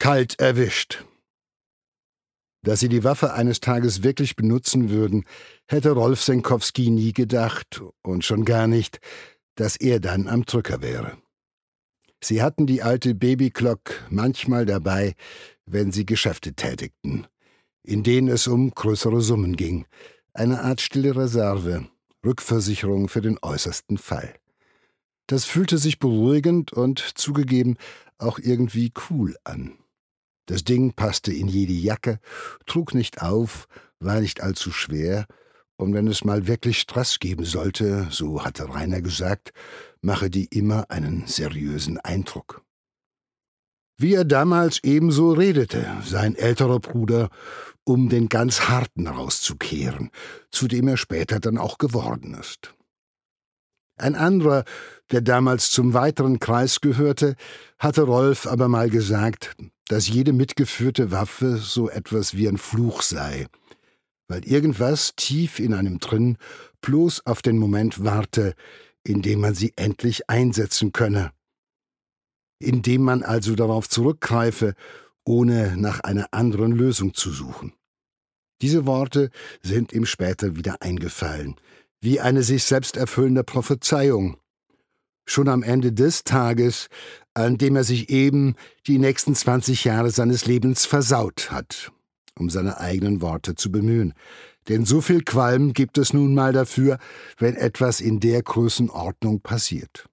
Kalt erwischt. Dass sie die Waffe eines Tages wirklich benutzen würden, hätte Rolf Senkowski nie gedacht und schon gar nicht, dass er dann am Drücker wäre. Sie hatten die alte Baby-Glock manchmal dabei, wenn sie Geschäfte tätigten, in denen es um größere Summen ging, eine Art stille Reserve, Rückversicherung für den äußersten Fall. Das fühlte sich beruhigend und zugegeben auch irgendwie cool an. Das Ding passte in jede Jacke, trug nicht auf, war nicht allzu schwer, und wenn es mal wirklich Stress geben sollte, so hatte Rainer gesagt, mache die immer einen seriösen Eindruck. Wie er damals ebenso redete, sein älterer Bruder, um den ganz Harten rauszukehren, zu dem er später dann auch geworden ist. Ein anderer, der damals zum weiteren Kreis gehörte, hatte Rolf aber mal gesagt, dass jede mitgeführte Waffe so etwas wie ein Fluch sei, weil irgendwas tief in einem drin bloß auf den Moment warte, in dem man sie endlich einsetzen könne, in dem man also darauf zurückgreife, ohne nach einer anderen Lösung zu suchen. Diese Worte sind ihm später wieder eingefallen, wie eine sich selbst erfüllende Prophezeiung. Schon am Ende des Tages, an dem er sich eben die nächsten 20 Jahre seines Lebens versaut hat, um seine eigenen Worte zu bemühen. Denn so viel Qualm gibt es nun mal dafür, wenn etwas in der Größenordnung passiert.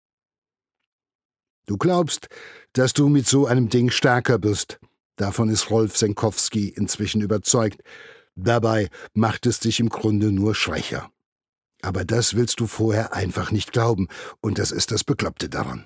Du glaubst, dass du mit so einem Ding stärker bist. Davon ist Rolf Senkowski inzwischen überzeugt. Dabei macht es dich im Grunde nur schwächer. Aber das willst du vorher einfach nicht glauben, und das ist das Bekloppte daran.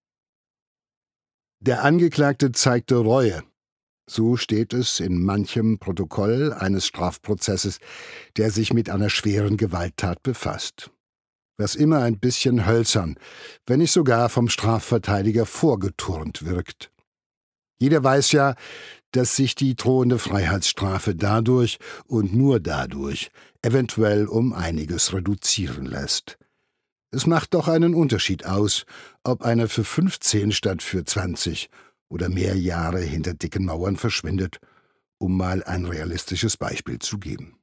Der Angeklagte zeigte Reue. So steht es in manchem Protokoll eines Strafprozesses, der sich mit einer schweren Gewalttat befasst. Was immer ein bisschen hölzern, wenn nicht sogar vom Strafverteidiger vorgeturnt wirkt. Jeder weiß ja, dass sich die drohende Freiheitsstrafe dadurch und nur dadurch eventuell um einiges reduzieren lässt. Es macht doch einen Unterschied aus, ob einer für 15 statt für 20 oder mehr Jahre hinter dicken Mauern verschwindet, um mal ein realistisches Beispiel zu geben.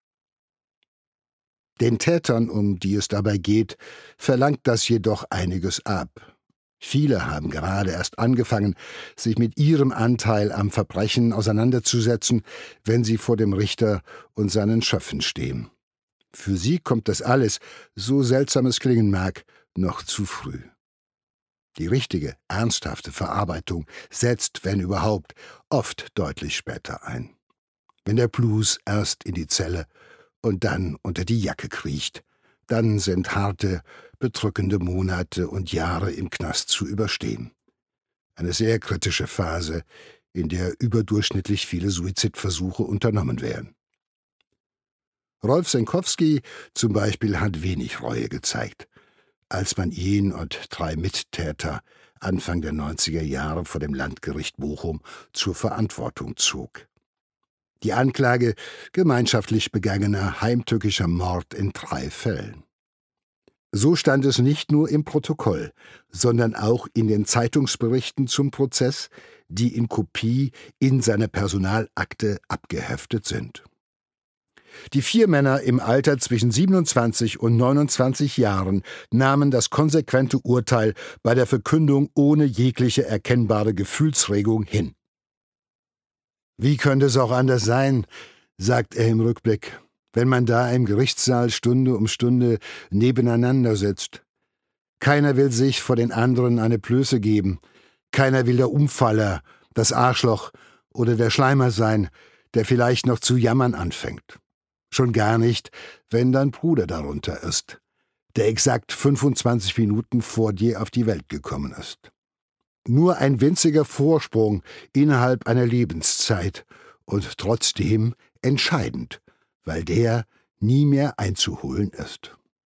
Den Tätern, um die es dabei geht, verlangt das jedoch einiges ab. Viele haben gerade erst angefangen, sich mit ihrem Anteil am Verbrechen auseinanderzusetzen, wenn sie vor dem Richter und seinen Schöffen stehen. Für sie kommt das alles, so seltsam es klingen mag, noch zu früh. Die richtige, ernsthafte Verarbeitung setzt, wenn überhaupt, oft deutlich später ein. Wenn der Blues erst in die Zelle und dann unter die Jacke kriecht, dann sind harte, bedrückende Monate und Jahre im Knast zu überstehen. Eine sehr kritische Phase, in der überdurchschnittlich viele Suizidversuche unternommen werden. Rolf Senkowski zum Beispiel hat wenig Reue gezeigt, als man ihn und 3 Mittäter Anfang der 90er Jahre vor dem Landgericht Bochum zur Verantwortung zog. Die Anklage gemeinschaftlich begangener heimtückischer Mord in 3 Fällen. So stand es nicht nur im Protokoll, sondern auch in den Zeitungsberichten zum Prozess, die in Kopie in seiner Personalakte abgeheftet sind. Die 4 Männer im Alter zwischen 27 und 29 Jahren nahmen das konsequente Urteil bei der Verkündung ohne jegliche erkennbare Gefühlsregung hin. Wie könnte es auch anders sein, sagt er im Rückblick, wenn man da im Gerichtssaal Stunde um Stunde nebeneinander sitzt. Keiner will sich vor den anderen eine Blöße geben, keiner will der Umfaller, das Arschloch oder der Schleimer sein, der vielleicht noch zu jammern anfängt. Schon gar nicht, wenn dein Bruder darunter ist, der exakt 25 Minuten vor dir auf die Welt gekommen ist. Nur ein winziger Vorsprung innerhalb einer Lebenszeit und trotzdem entscheidend, weil der nie mehr einzuholen ist.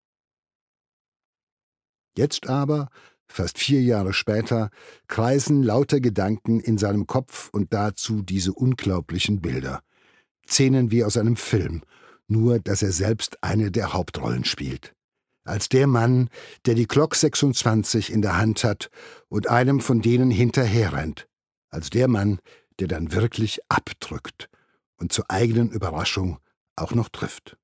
Jetzt aber, fast 4 Jahre später, kreisen lauter Gedanken in seinem Kopf und dazu diese unglaublichen Bilder. Szenen wie aus einem Film, nur dass er selbst eine der Hauptrollen spielt. Als der Mann, der die Glock 26 in der Hand hat und einem von denen hinterherrennt, als der Mann, der dann wirklich abdrückt und zur eigenen Überraschung auch noch trifft.